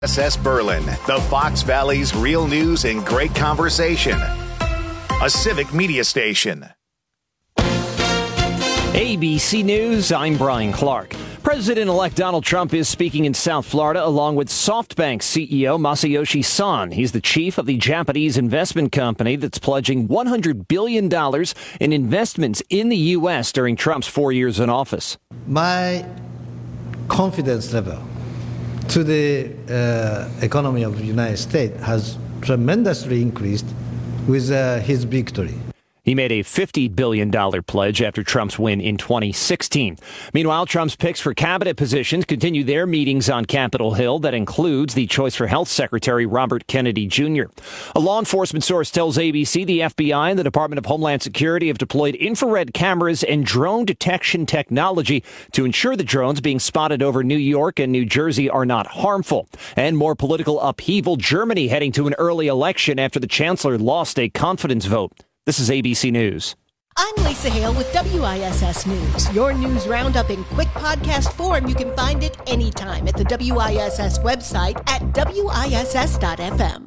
WISS Berlin, the Fox Valley's real news and great conversation. A civic media station. ABC News, I'm Brian Clark. President-elect Donald Trump is speaking in South Florida along with SoftBank CEO Masayoshi Son. He's the chief of the Japanese investment company that's pledging $100 billion in investments in the U.S. during Trump's 4 years in office. My confidence level to the economy of the United States has tremendously increased with his victory. He made a $50 billion pledge after Trump's win in 2016. Meanwhile, Trump's picks for cabinet positions continue their meetings on Capitol Hill. That includes the choice for Health Secretary Robert Kennedy Jr. A law enforcement source tells ABC the FBI and the Department of Homeland Security have deployed infrared cameras and drone detection technology to ensure the drones being spotted over New York and New Jersey are not harmful. And more political upheaval, Germany heading to an early election after the chancellor lost a confidence vote. This is ABC News. I'm Lisa Hale with WISS News. Your news roundup in quick podcast form. You can find it anytime at the WISS website at WISS.FM.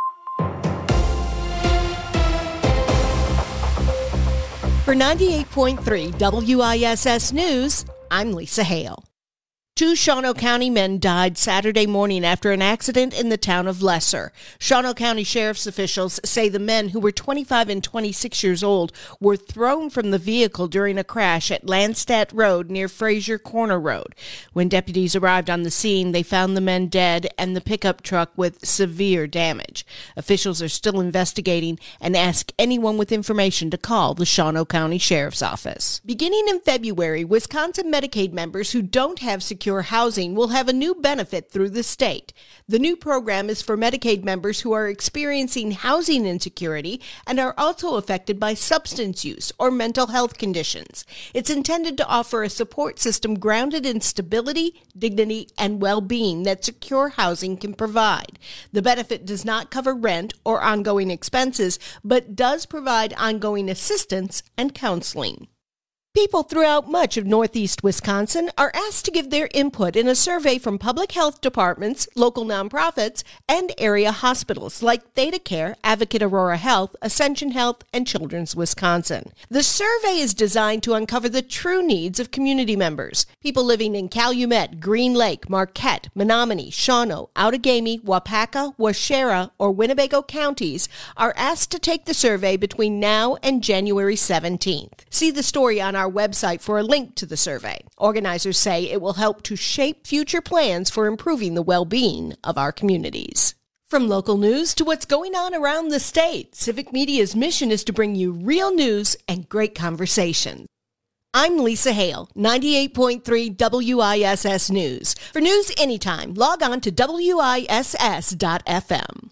For 98.3 WISS News, I'm Lisa Hale. 2 Shawano County men died Saturday morning after an accident in the town of Lesser. Shawano County Sheriff's officials say the men, who were 25 and 26 years old, were thrown from the vehicle during a crash at Landstadt Road near Fraser Corner Road. When deputies arrived on the scene, they found the men dead and the pickup truck with severe damage. Officials are still investigating and ask anyone with information to call the Shawano County Sheriff's Office. Beginning in February, Wisconsin Medicaid members who don't have secure housing will have a new benefit through the state. The new program is for Medicaid members who are experiencing housing insecurity and are also affected by substance use or mental health conditions. It's intended to offer a support system grounded in stability, dignity, and well-being that secure housing can provide. The benefit does not cover rent or ongoing expenses, but does provide ongoing assistance and counseling. People throughout much of Northeast Wisconsin are asked to give their input in a survey from public health departments, local nonprofits, and area hospitals like ThedaCare, Advocate Aurora Health, Ascension Health, and Children's Wisconsin. The survey is designed to uncover the true needs of community members. People living in Calumet, Green Lake, Marquette, Menominee, Shawano, Outagamie, Wapaka, Waushara, or Winnebago counties are asked to take the survey between now and January 17th. See the story on our website for a link to the survey. Organizers say it will help to shape future plans for improving the well-being of our communities. From local news to what's going on around the state, Civic Media's mission is to bring you real news and great conversation. I'm Lisa Hale, 98.3 WISS News. For news anytime, log on to WISS.FM.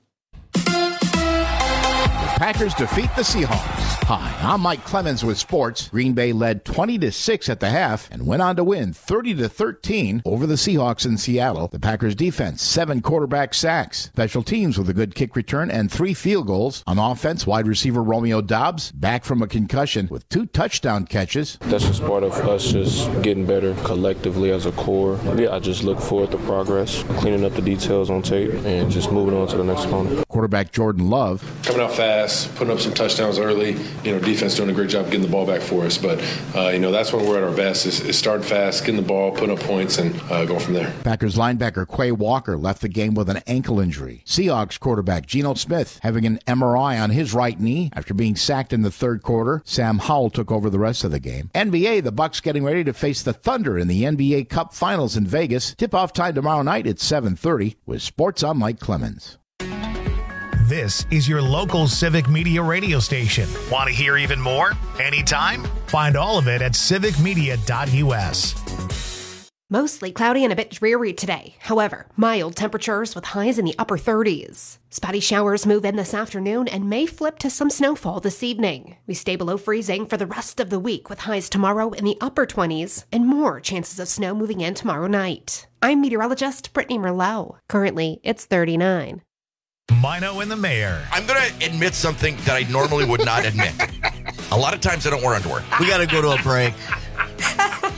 Packers defeat the Seahawks. Hi, I'm Mike Clemens with sports. Green Bay led 20-6 at the half and went on to win 30-13 over the Seahawks in Seattle. The Packers defense, 7 quarterback sacks. Special teams with a good kick return and 3 field goals. On offense, wide receiver Romeo Doubs, back from a concussion with 2 touchdown catches. That's just part of us just getting better collectively as a core. Yeah, I just look forward to progress, cleaning up the details on tape, and just moving on to the next opponent. Quarterback Jordan Love. Coming out fast, putting up some touchdowns early. Defense doing a great job getting the ball back for us. But, that's when we're at our best is starting fast, getting the ball, putting up points, and going from there. Packers linebacker Quay Walker left the game with an ankle injury. Seahawks quarterback Geno Smith having an MRI on his right knee after being sacked in the third quarter. Sam Howell took over the rest of the game. NBA, the Bucks getting ready to face the Thunder in the NBA Cup Finals in Vegas. Tip-off time tomorrow night at 7:30 with Sports on Mike Clemens. This is your local Civic Media radio station. Want to hear even more? Anytime? Find all of it at civicmedia.us. Mostly cloudy and a bit dreary today. However, mild temperatures with highs in the upper 30s. Spotty showers move in this afternoon and may flip to some snowfall this evening. We stay below freezing for the rest of the week with highs tomorrow in the upper 20s and more chances of snow moving in tomorrow night. I'm meteorologist Brittany Merlot. Currently, it's 39. Mino and the Mayor. I'm going to admit something that I normally would not admit. A lot of times I don't wear underwear. We got to go to a break.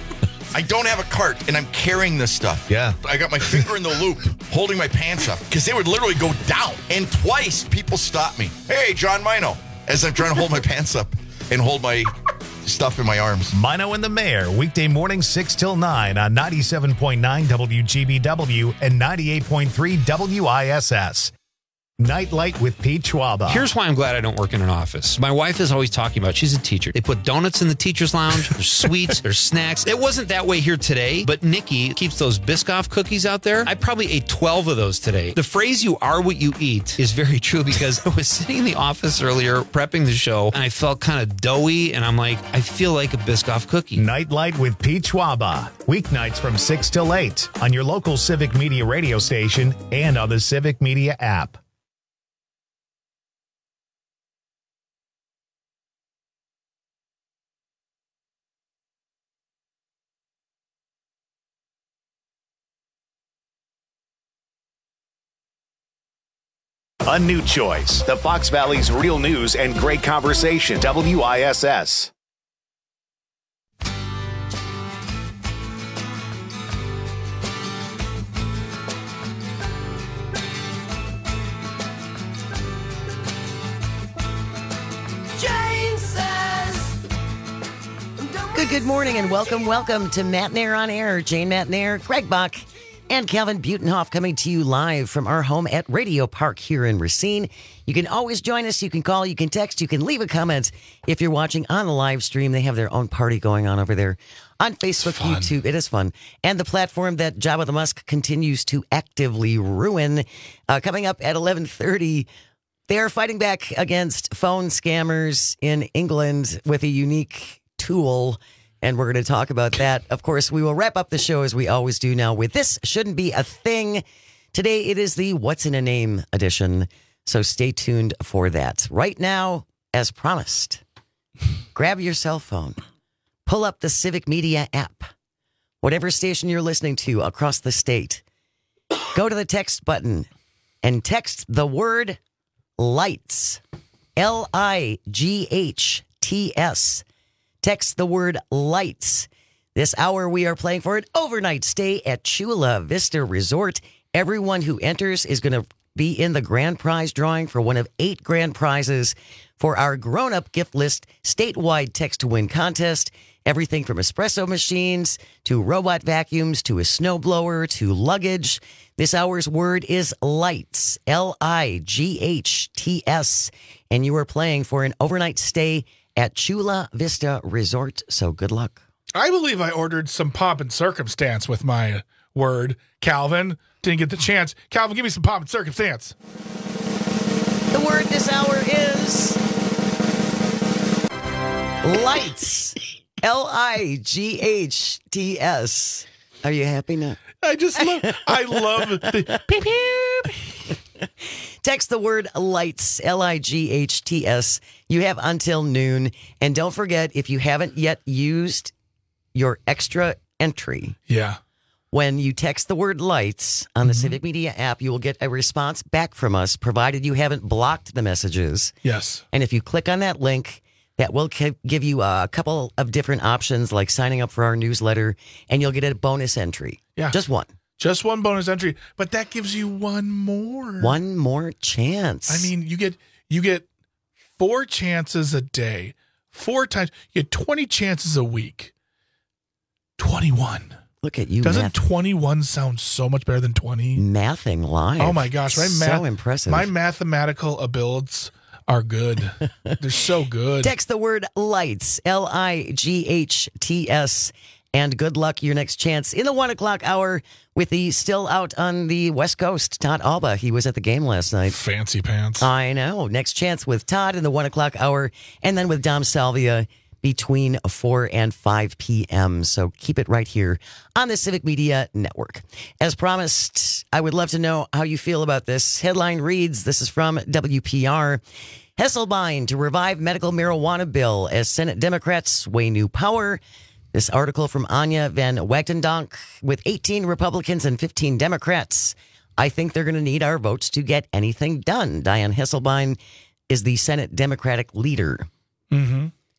I don't have a cart, and I'm carrying this stuff. Yeah. I got my finger in the loop, holding my pants up, because they would literally go down. And twice, people stopped me. Hey, John Mino, as I'm trying to hold my pants up and hold my stuff in my arms. Mino and the Mayor, weekday mornings 6 till 9 on 97.9 WGBW and 98.3 WISS. Nightlight with Pete Schwaba. Here's why I'm glad I don't work in an office. My wife is always talking about, she's a teacher. They put donuts in the teacher's lounge. There's sweets. There's snacks. It wasn't that way here today, but Nikki keeps those Biscoff cookies out there. I probably ate 12 of those today. The phrase, you are what you eat, is very true, because I was sitting in the office earlier prepping the show, and I felt kind of doughy, and I'm like, I feel like a Biscoff cookie. Nightlight with Pete Schwaba. Weeknights from 6 till 8 on your local Civic Media radio station and on the Civic Media app. A new choice. The Fox Valley's real news and great conversation. WISS. Good morning and welcome to Matt Nair on Air. Jane Matt Nair, Greg Buck, and Calvin Butenhoff coming to you live from our home at Radio Park here in Racine. You can always join us. You can call, you can text, you can leave a comment. If you're watching on the live stream, they have their own party going on over there on Facebook, YouTube. It is fun. And the platform that Jabba the Musk continues to actively ruin. Coming up at 11:30, they are fighting back against phone scammers in England with a unique tool. And we're going to talk about that. Of course, we will wrap up the show as we always do now with This Shouldn't Be a Thing. Today, it is the What's in a Name edition. So stay tuned for that. Right now, as promised, grab your cell phone, pull up the Civic Media app, whatever station you're listening to across the state, go to the text button and text the word LIGHTS, LIGHTS. Text the word LIGHTS. This hour we are playing for an overnight stay at Chula Vista Resort. Everyone who enters is going to be in the grand prize drawing for one of 8 grand prizes for our grown-up gift list statewide text to win contest. Everything from espresso machines to robot vacuums to a snowblower to luggage. This hour's word is LIGHTS, LIGHTS. And you are playing for an overnight stay at Chula Vista Resort, so good luck. I believe I ordered some pomp and circumstance with my word. Calvin didn't get the chance. Calvin, give me some pomp and circumstance. The word this hour is LIGHTS, LIGHTS. Are you happy now? I love the pew pew. Text the word LIGHTS, LIGHTS. You have until noon. And don't forget, if you haven't yet used your extra entry, when you text the word LIGHTS on the Civic Media app, you will get a response back from us, provided you haven't blocked the messages. Yes. And if you click on that link, that will give you a couple of different options, like signing up for our newsletter, and you'll get a bonus entry. Yeah. Just one. Just one bonus entry, but that gives you one more. One more chance. I mean, you get 4 chances a day. 4 times. You get 20 chances a week. 21. Look at you. Doesn't 21 sound so much better than 20? Mathing live. Oh my gosh. So impressive. My mathematical abilities are good. They're so good. Text the word LIGHTS, LIGHTS. And good luck, your next chance in the 1 o'clock hour with the still out on the West Coast, Todd Alba. He was at the game last night. Fancy pants. I know. Next chance with Todd in the 1 o'clock hour, and then with Dom Salvia between 4 and 5 p.m. So keep it right here on the Civic Media Network. As promised, I would love to know how you feel about this. Headline reads, this is from WPR. Hesselbein to revive medical marijuana bill as Senate Democrats weigh new power. This article from Anya van Wagtendonk with 18 Republicans and 15 Democrats. I think they're going to need our votes to get anything done. Dianne Hesselbein is the Senate Democratic leader. Mm-hmm.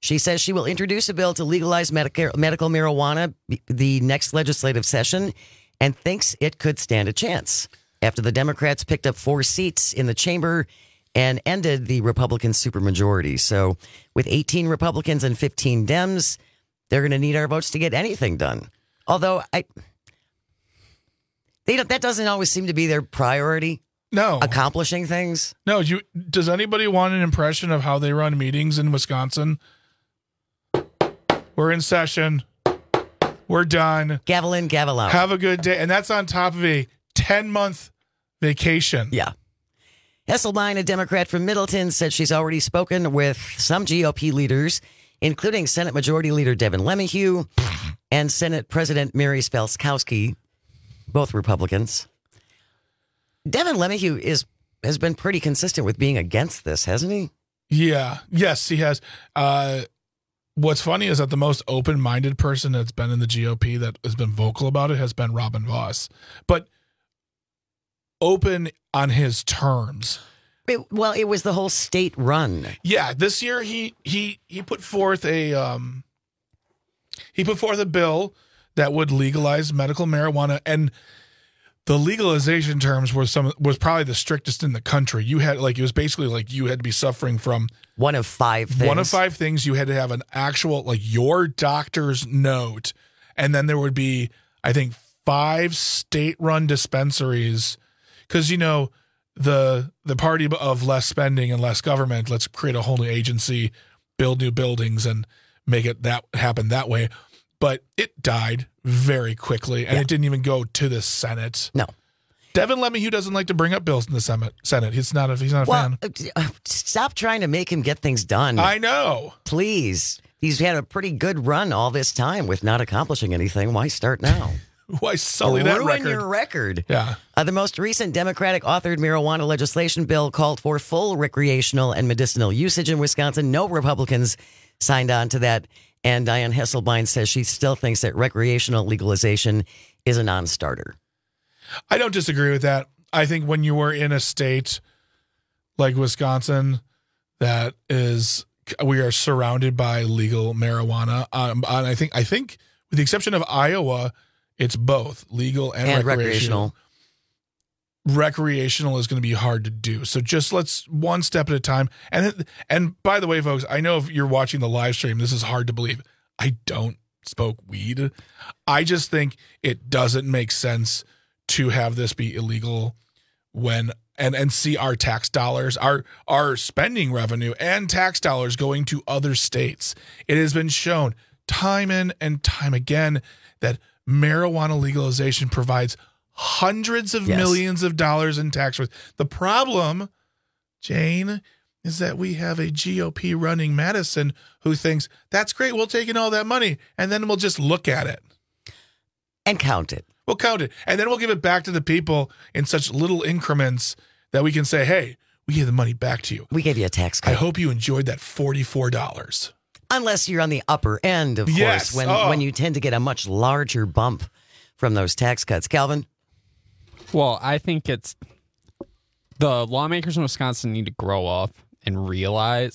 She says she will introduce a bill to legalize medical marijuana the next legislative session and thinks it could stand a chance after the Democrats picked up 4 seats in the chamber and ended the Republican supermajority. So with 18 Republicans and 15 Dems, they're going to need our votes to get anything done. Although that doesn't always seem to be their priority. No. Accomplishing things. No. Does anybody want an impression of how they run meetings in Wisconsin? We're in session. We're done. Gavel in, gavel out. Have a good day. And that's on top of a 10-month vacation. Yeah. Hesselbein, a Democrat from Middleton, said she's already spoken with some GOP leaders, including Senate Majority Leader Devin LeMahieu and Senate President Mary Spelskowski, both Republicans. Devin LeMahieu has been pretty consistent with being against this, hasn't he? Yeah. Yes, he has. What's funny is that the most open-minded person that's been in the GOP that has been vocal about it has been Robin Vos. But open on his terms. It was the whole state run. Yeah, this year he put forth a bill that would legalize medical marijuana, and the legalization terms was probably the strictest in the country. You had it was basically like you had to be suffering from one of 5 things. One of 5 things. You had to have an actual your doctor's note, and then there would be, I think, 5 state-run dispensaries. Because the party of less spending and less government. Let's create a whole new agency, build new buildings, and make it that happen that way. But it died very quickly, and it didn't even go to the Senate. No. Devin LeMahieu doesn't like to bring up bills in the Senate. He's not a fan. Stop trying to make him get things done. I know. Please. He's had a pretty good run all this time with not accomplishing anything. Why start now? Why sully that record? Ruin your record. Yeah. The most recent Democratic-authored marijuana legislation bill called for full recreational and medicinal usage in Wisconsin. No Republicans signed on to that. And Diane Hesselbein says she still thinks that recreational legalization is a non-starter. I don't disagree with that. I think when you were in a state like Wisconsin that we are surrounded by legal marijuana. I think with the exception of Iowa, it's both legal and recreational. Recreational is going to be hard to do. So just let's one step at a time. And by the way, folks, I know if you're watching the live stream, this is hard to believe. I don't smoke weed. I just think it doesn't make sense to have this be illegal when and see our tax dollars, our spending revenue and tax dollars going to other states. It has been shown time and time again that marijuana legalization provides hundreds of millions of dollars in tax revenue. The problem, Jane, is that we have a GOP running Madison who thinks that's great. We'll take in all that money and then we'll just look at it and count it. We'll count it. And then we'll give it back to the people in such little increments that we can say, hey, we gave the money back to you. We gave you a tax cut. I hope you enjoyed that $44. Unless you're on the upper end, of course, when you tend to get a much larger bump from those tax cuts. Calvin? Well, I think it's the lawmakers in Wisconsin need to grow up and realize,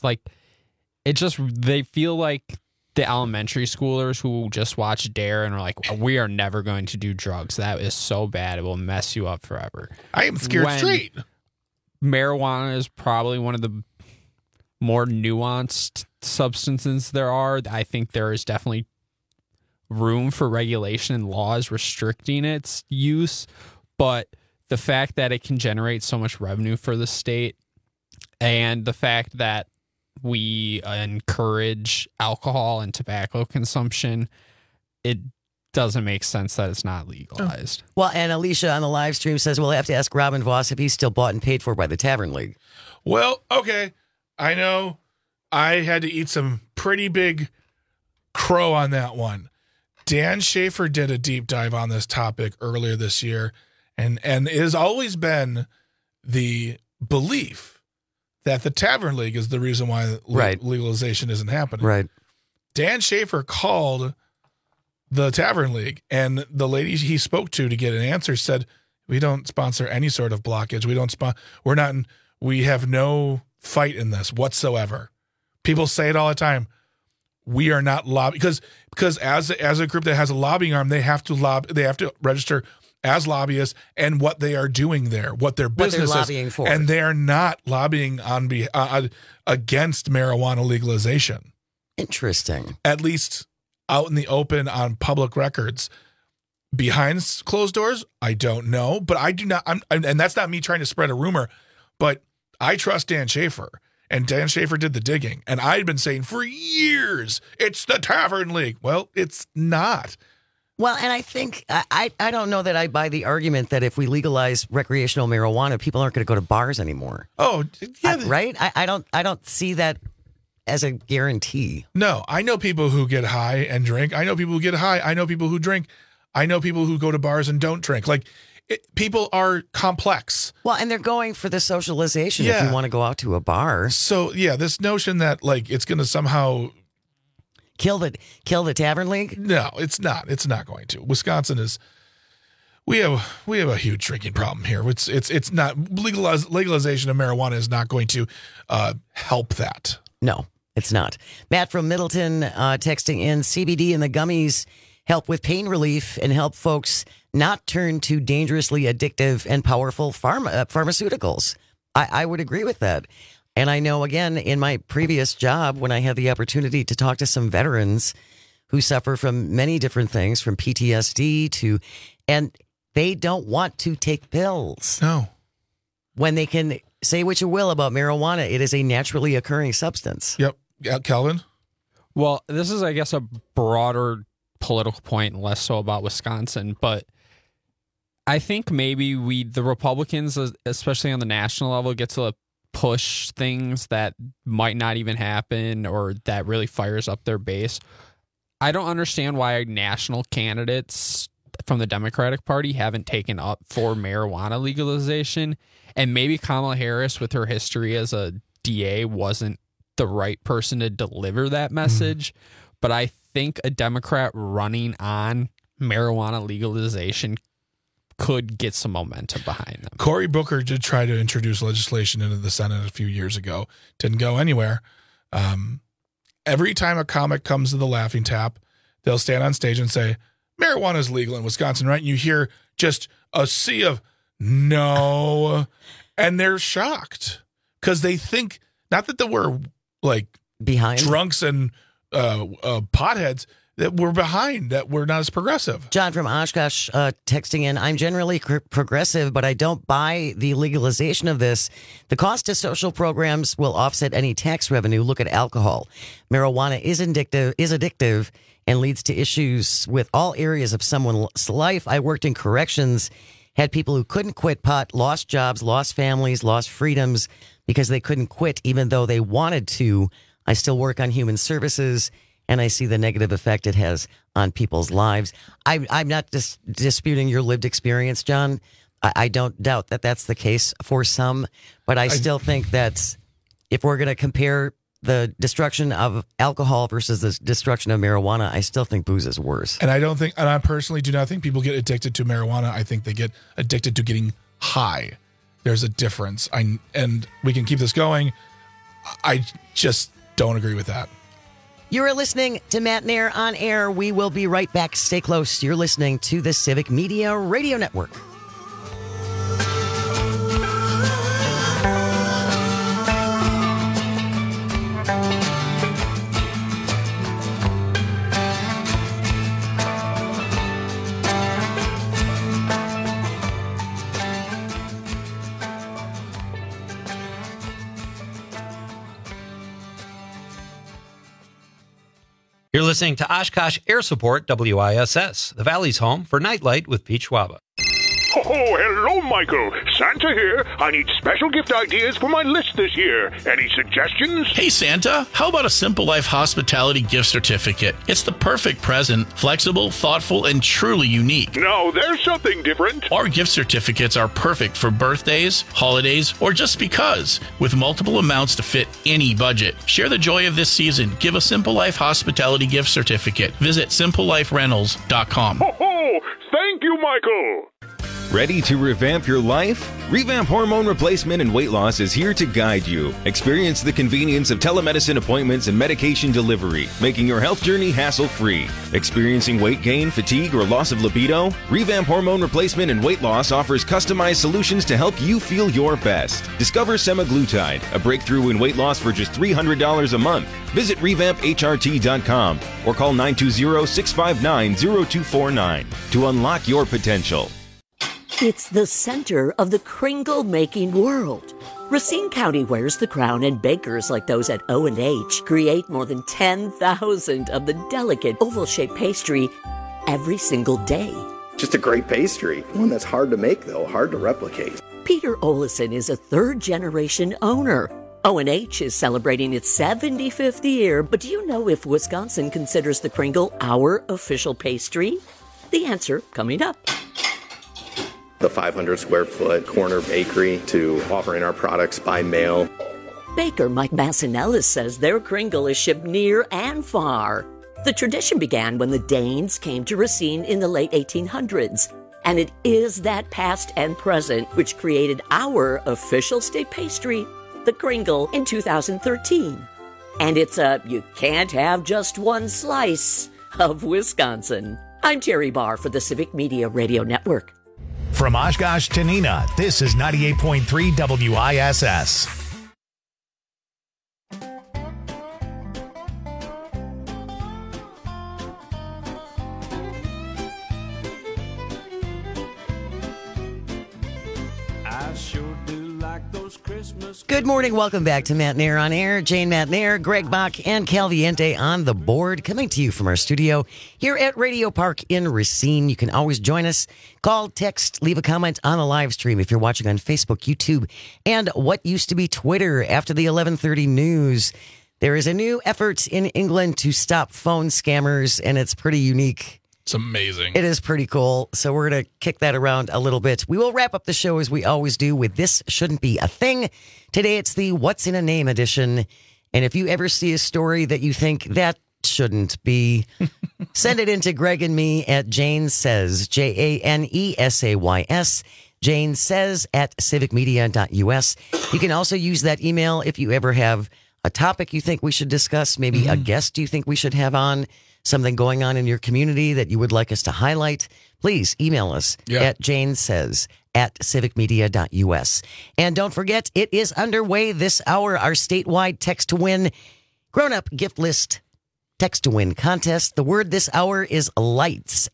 they feel like the elementary schoolers who just watch Dare and are like, we are never going to do drugs. That is so bad. It will mess you up forever. I am scared straight. Marijuana is probably one of the more nuanced substances there are. I think there is definitely room for regulation and laws restricting its use, but the fact that it can generate so much revenue for the state and the fact that we encourage alcohol and tobacco consumption, it doesn't make sense that it's not legalized. Well, and Alicia on the live stream says we'll have to ask Robin Vos if he's still bought and paid for by the Tavern League. Well, okay. I know I had to eat some pretty big crow on that one. Dan Schaefer did a deep dive on this topic earlier this year, and it has always been the belief that the Tavern League is the reason why legalization isn't happening. Right. Dan Schaefer called the Tavern League, and the lady he spoke to get an answer said, we don't sponsor any sort of blockage. We have no fight in this whatsoever. People say it all the time. we are not lobbying because as a group that has a lobbying arm, they have to register as lobbyists and what they are doing there, what their business lobbying for, and they are not lobbying on against marijuana legalization. Interesting. At least out in the open on public records. Behind closed doors, I don't know, but I do not. And that's not me trying to spread a rumor, but I trust Dan Schaefer, and Dan Schaefer did the digging. And I'd been saying for years, it's the Tavern League. Well, it's not. Well, and I think I don't know that I buy the argument that if we legalize recreational marijuana, people aren't going to go to bars anymore. Oh, yeah, right. I don't see that as a guarantee. No, I know people who get high and drink. I know people who get high. I know people who drink. I know people who go to bars and don't drink. People are complex. Well, and they're going for the socialization if you want to go out to a bar. So, this notion that it's going to somehow kill the Tavern League? No, it's not. It's not going to. Wisconsin is we have a huge drinking problem here. It's not legalization of marijuana is not going to help that. No, it's not. Matt from Middleton texting in, CBD and the gummies help with pain relief and help folks not turn to dangerously addictive and powerful pharmaceuticals. I would agree with that. And I know, again, in my previous job, when I had the opportunity to talk to some veterans who suffer from many different things, from PTSD and they don't want to take pills. No. When they can say what you will about marijuana, it is a naturally occurring substance. Yep. Calvin? Well, this is, I guess, a broader political point and less so about Wisconsin, but I think maybe the Republicans, especially on the national level, get to push things that might not even happen or that really fires up their base. I don't understand why national candidates from the Democratic Party haven't taken up for marijuana legalization, and maybe Kamala Harris, with her history as a DA, wasn't the right person to deliver that message. But I think a Democrat running on marijuana legalization could get some momentum behind them. Cory Booker did try to introduce legislation into the Senate a few years ago. Didn't go anywhere. Every time a comic comes to the Laughing Tap, they'll stand on stage and say, marijuana is legal in Wisconsin, right? And you hear just a sea of no, and they're shocked because they think, not that we're behind drunks and potheads, that we're behind, that we're not as progressive. John from Oshkosh texting in, I'm generally progressive, but I don't buy the legalization of this. The cost of social programs will offset any tax revenue. Look at alcohol. Marijuana is addictive and leads to issues with all areas of someone's life. I worked in corrections, had people who couldn't quit pot, lost jobs, lost families, lost freedoms because they couldn't quit even though they wanted to. I still work on human services, and I see the negative effect it has on people's lives. I'm not disputing your lived experience, John. I don't doubt that that's the case for some, but I still think that if we're going to compare the destruction of alcohol versus the destruction of marijuana, I still think booze is worse. And I personally do not think people get addicted to marijuana. I think they get addicted to getting high. There's a difference. And we can keep this going. I just don't agree with that. You are listening to Matt Nair on Air. We will be right back. Stay close. You're listening to the Civic Media Radio Network. You're listening to Oshkosh Air Support WISS, the Valley's home for Nightlight with Pete Schwaba. Oh, hello, Michael. Santa here. I need special gift ideas for my list this year. Any suggestions? Hey, Santa, how about a Simple Life Hospitality gift certificate? It's the perfect present, flexible, thoughtful, and truly unique. No, there's something different. Our gift certificates are perfect for birthdays, holidays, or just because, with multiple amounts to fit any budget. Share the joy of this season. Give a Simple Life Hospitality gift certificate. Visit simpleliferentals.com. Ho, ho! Thank you, Michael. Ready to revamp your life? Revamp Hormone Replacement and Weight Loss is here to guide you. Experience the convenience of telemedicine appointments and medication delivery, making your health journey hassle-free. Experiencing weight gain, fatigue, or loss of libido? Revamp Hormone Replacement and Weight Loss offers customized solutions to help you feel your best. Discover semaglutide, a breakthrough in weight loss for just $300 a month. Visit revampHRT.com or call 920-659-0249 to unlock your potential. It's the center of the Kringle-making world. Racine County wears the crown, and bakers like those at O&H create more than 10,000 of the delicate oval-shaped pastry every single day. Just a great pastry. One that's hard to make, though, hard to replicate. Peter Olison is a third-generation owner. O&H is celebrating its 75th year, but do you know if Wisconsin considers the Kringle our official pastry? The answer coming up. The 500 square foot corner bakery to offering our products by mail. Baker Mike Massinellis says their Kringle is shipped near and far. The tradition began when the Danes came to Racine in the late 1800s, and it is that past and present which created our official state pastry, the Kringle, in 2013. And it's a you can't have just one slice of Wisconsin. I'm Terry Barr for the Civic Media Radio Network. From Oshkosh to Neenah, this is 98.3 WISS. Good morning. Welcome back to Matt Nair on Air. Jane Matt Nair, Greg Bach, and Calviente on the board, coming to you from our studio here at Radio Park in Racine. You can always join us. Call, text, leave a comment on the live stream if you're watching on Facebook, YouTube, and what used to be Twitter. After the 11:30 news, there is a new effort in England to stop phone scammers, and it's pretty unique. It's amazing. It is pretty cool. So we're going to kick that around a little bit. We will wrap up the show as we always do with This Shouldn't Be a Thing. Today it's the What's in a Name edition. And if you ever see a story that you think that shouldn't be, send it in to Greg and me at Jane Says, JANESAYS, Jane Says at civicmedia.us. You can also use that email if you ever have a topic you think we should discuss, maybe a guest you think we should have on, something going on in your community that you would like us to highlight. Please email us at janesays at civicmedia.us. And don't forget, it is underway this hour, our statewide Text to Win grown-up gift list Text to Win contest. The word this hour is lights,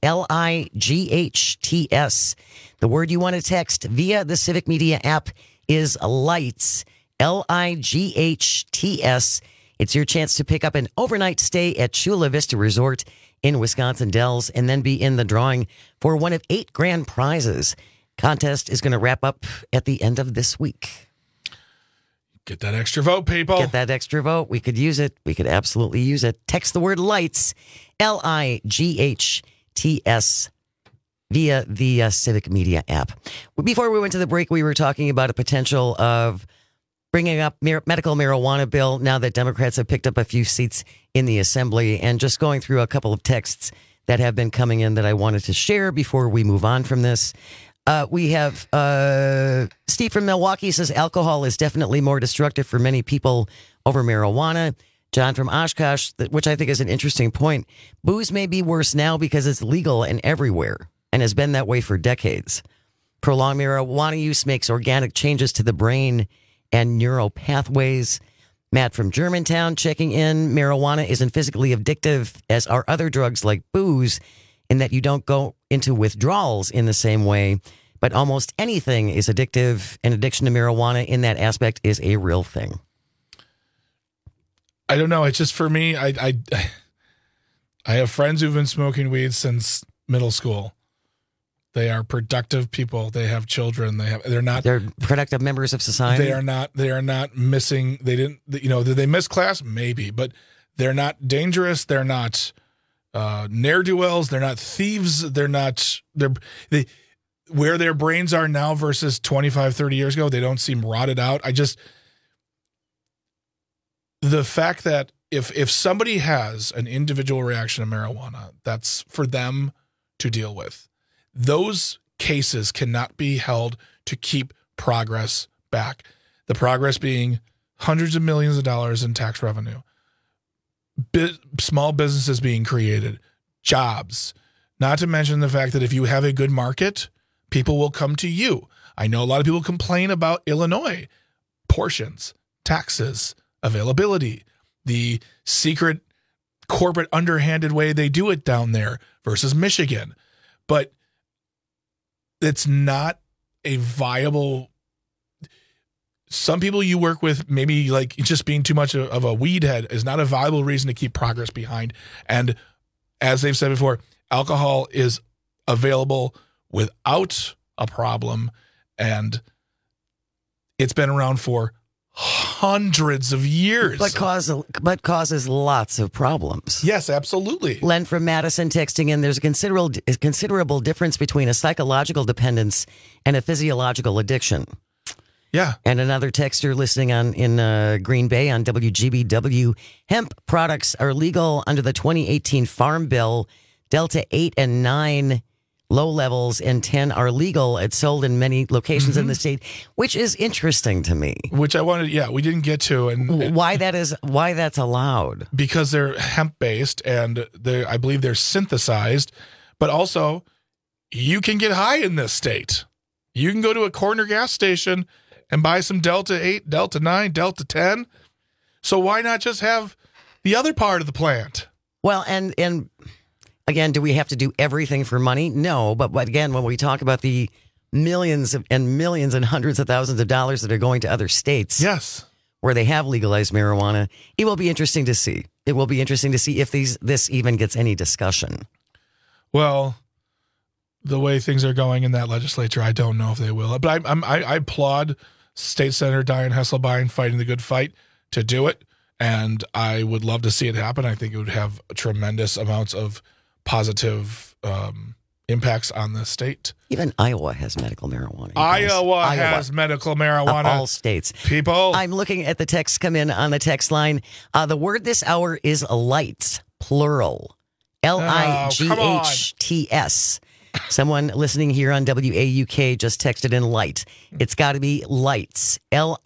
LIGHTS. The word you want to text via the Civic Media app is lights, LIGHTS. It's your chance to pick up an overnight stay at Chula Vista Resort in Wisconsin Dells and then be in the drawing for one of 8 grand prizes. Contest is going to wrap up at the end of this week. Get that extra vote, people. Get that extra vote. We could use it. We could absolutely use it. Text the word lights, LIGHTS, via the Civic Media app. Before we went to the break, we were talking about a potential of bringing up medical marijuana bill now that Democrats have picked up a few seats in the Assembly, and just going through a couple of texts that have been coming in that I wanted to share before we move on from this. We have Steve from Milwaukee says alcohol is definitely more destructive for many people over marijuana. John from Oshkosh, which I think is an interesting point. Booze may be worse now because it's legal and everywhere and has been that way for decades. Prolonged marijuana use makes organic changes to the brain and neural pathways. Matt from Germantown checking in. Marijuana isn't physically addictive as are other drugs like booze, in that you don't go into withdrawals in the same way, but almost anything is addictive, and addiction to marijuana in that aspect is a real thing. I don't know. It's just, for me, I have friends who've been smoking weed since middle school. They are productive people. They have children. They're productive members of society. They are not missing. They didn't, did they miss class? Maybe, but they're not dangerous. They're not ne'er-do-wells. They're not thieves. Where their brains are now versus 25, 30 years ago, they don't seem rotted out. The fact that if somebody has an individual reaction to marijuana, that's for them to deal with. Those cases cannot be held to keep progress back. The progress being hundreds of millions of dollars in tax revenue, small businesses being created, jobs, not to mention the fact that if you have a good market, people will come to you. I know a lot of people complain about Illinois, portions, taxes, availability, the secret corporate underhanded way they do it down there versus Michigan. But it's not a viable. Some people you work with, maybe like just being too much of a weed head, is not a viable reason to keep progress behind. And as they've said before, alcohol is available without a problem, and it's been around for hundreds of years. But causes lots of problems. Yes, absolutely. Len from Madison texting in, there's a considerable difference between a psychological dependence and a physiological addiction. Yeah. And another texter listening in Green Bay on WGBW, hemp products are legal under the 2018 Farm Bill. Delta 8 and 9 low levels and 10 are legal. It's sold in many locations in the state, which is interesting to me. Which I wanted, we didn't get to. And why that's allowed. Because they're hemp-based and I believe they're synthesized, but also you can get high in this state. You can go to a corner gas station and buy some Delta 8, Delta 9, Delta 10. So why not just have the other part of the plant? Well, and again, do we have to do everything for money? No, but again, when we talk about the millions and hundreds of thousands of dollars that are going to other states, yes, where they have legalized marijuana, it will be interesting to see. It will be interesting to see if this even gets any discussion. Well, the way things are going in that legislature, I don't know if they will. But I applaud State Senator Dianne Hasselbein fighting the good fight to do it, and I would love to see it happen. I think it would have tremendous amounts of positive impacts on the state. Even Iowa has medical marijuana. Iowa has medical marijuana. Of all states. People. I'm looking at the texts come in on the text line. The word this hour is lights, plural. Lights. Someone listening here on WAUK just texted in light. It's got to be lights,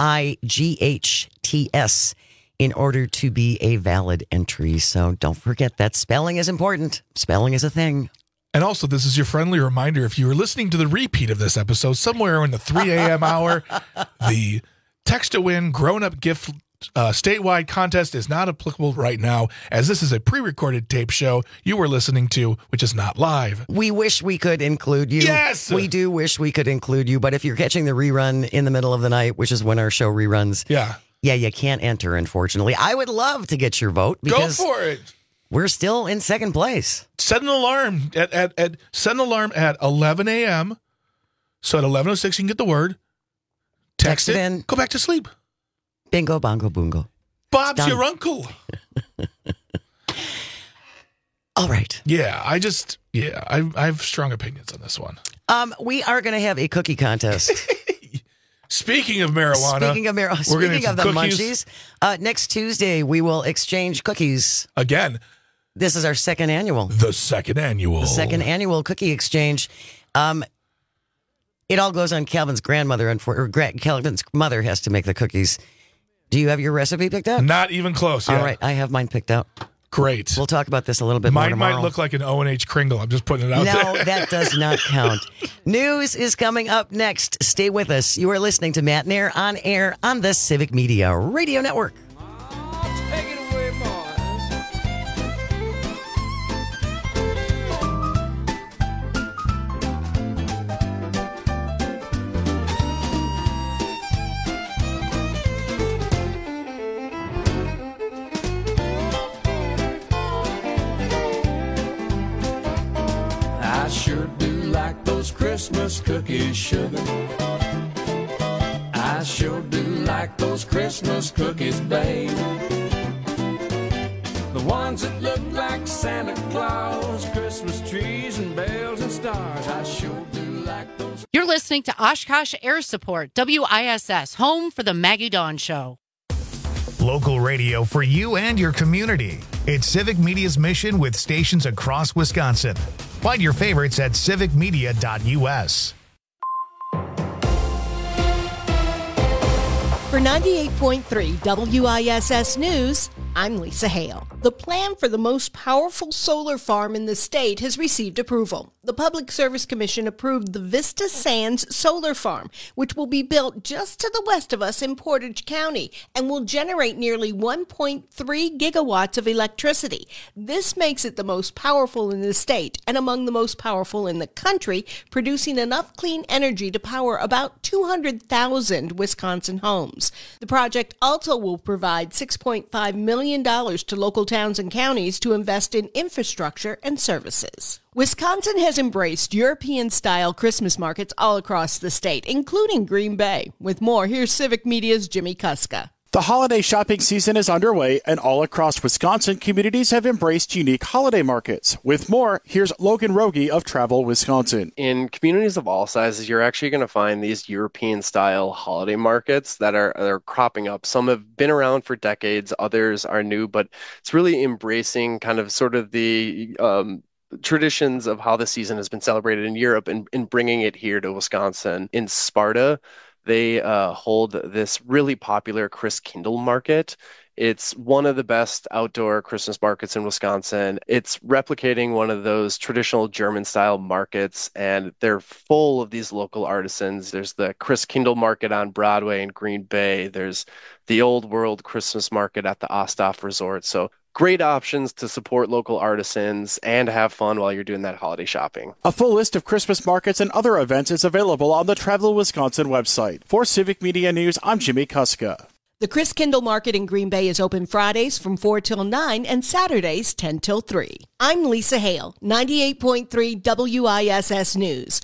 Lights, in order to be a valid entry. So don't forget that spelling is important. Spelling is a thing. And also, this is your friendly reminder, if you were listening to the repeat of this episode somewhere in the 3 a.m. hour, the Text to Win grown-up gift statewide contest is not applicable right now, as this is a pre-recorded tape show you were listening to, which is not live. We wish we could include you. Yes! We do wish we could include you, but if you're catching the rerun in the middle of the night, which is when our show reruns, yeah, you can't enter, unfortunately. I would love to get your vote. Go for it. We're still in second place. Set an alarm set an alarm at 11 a.m. So at 11:06 you can get the word. Text it in. Go back to sleep. Bingo, bongo, boongo. Bob's your uncle. All right. Yeah, I have strong opinions on this one. We are going to have a cookie contest. Speaking of marijuana. Speaking of the munchies, next Tuesday we will exchange cookies. Again. This is our second annual. The second annual cookie exchange. It all goes on Calvin's grandmother, Calvin's mother has to make the cookies. Do you have your recipe picked out? Not even close yet. All right, I have mine picked out. Great. We'll talk about this a little bit more tomorrow. Mine might look like an O&H Kringle. I'm just putting it out there. No, that does not count. News is coming up next. Stay with us. You are listening to Matt Nair on air on the Civic Media Radio Network. I sure do like those Christmas cookies, sugar. I sure do like those Christmas cookies, babe. The ones that look like Santa Claus, Christmas trees and bells and stars. I sure do like those. You're listening to Oshkosh Air Support, WISS, home for the Maggie Dawn Show. Local radio for you and your community. It's Civic Media's mission with stations across Wisconsin. Find your favorites at civicmedia.us. For 98.3 WISS News, I'm Lisa Hale. The plan for the most powerful solar farm in the state has received approval. The Public Service Commission approved the Vista Sands Solar Farm, which will be built just to the west of us in Portage County and will generate nearly 1.3 gigawatts of electricity. This makes it the most powerful in the state and among the most powerful in the country, producing enough clean energy to power about 200,000 Wisconsin homes. The project also will provide $6.5 million to local towns and counties to invest in infrastructure and services. Wisconsin has embraced European-style Christmas markets all across the state, including Green Bay. With more, here's Civic Media's Jimmy Kuska. The holiday shopping season is underway, and all across Wisconsin, communities have embraced unique holiday markets. With more, here's Logan Rogie of Travel Wisconsin. In communities of all sizes, you're actually going to find these European-style holiday markets that are cropping up. Some have been around for decades, others are new, but it's really embracing kind of sort of the traditions of how the season has been celebrated in Europe and bringing it here to Wisconsin. In Sparta, they hold this really popular Christkindl market. It's one of the best outdoor Christmas markets in Wisconsin. It's replicating one of those traditional German-style markets, and they're full of these local artisans. There's the Christkindl market on Broadway in Green Bay. There's the Old World Christmas market at the Osthoff Resort. So great options to support local artisans and have fun while you're doing that holiday shopping. A full list of Christmas markets and other events is available on the Travel Wisconsin website. For Civic Media News, I'm Jimmy Kuska. The Christkindl Market in Green Bay is open Fridays from 4 till 9 and Saturdays 10 till 3. I'm Lisa Hale, 98.3 WISS News.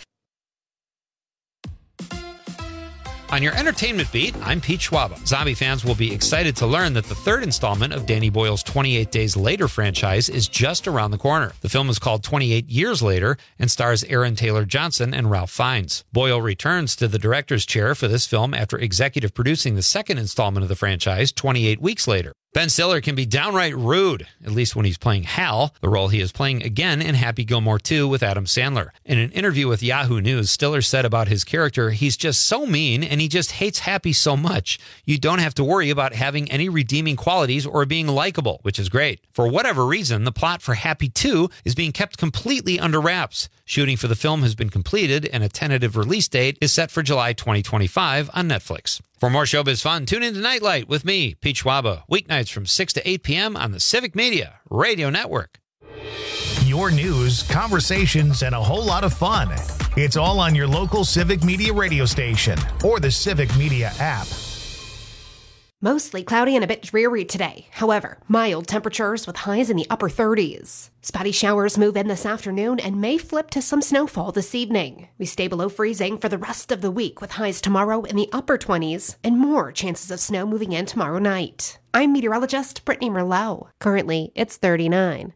On your entertainment beat, I'm Pete Schwaba. Zombie fans will be excited to learn that the third installment of Danny Boyle's 28 Days Later franchise is just around the corner. The film is called 28 Years Later and stars Aaron Taylor Johnson and Ralph Fiennes. Boyle returns to the director's chair for this film after executive producing the second installment of the franchise 28 weeks later. Ben Stiller can be downright rude, at least when he's playing Hal, the role he is playing again in Happy Gilmore 2 with Adam Sandler. In an interview with Yahoo News, Stiller said about his character, he's just so mean and he just hates Happy so much. You don't have to worry about having any redeeming qualities or being likable, which is great. For whatever reason, the plot for Happy 2 is being kept completely under wraps. Shooting for the film has been completed and a tentative release date is set for July 2025 on Netflix. For more showbiz fun, tune into Nightlight with me, Pete Schwaba, weeknights from 6 to 8 p.m. on the Civic Media Radio Network. Your news, conversations, and a whole lot of fun. It's all on your local Civic Media radio station or the Civic Media app. Mostly cloudy and a bit dreary today. However, mild temperatures with highs in the upper 30s. Spotty showers move in this afternoon and may flip to some snowfall this evening. We stay below freezing for the rest of the week with highs tomorrow in the upper 20s and more chances of snow moving in tomorrow night. I'm meteorologist Brittany Merlot. Currently, it's 39.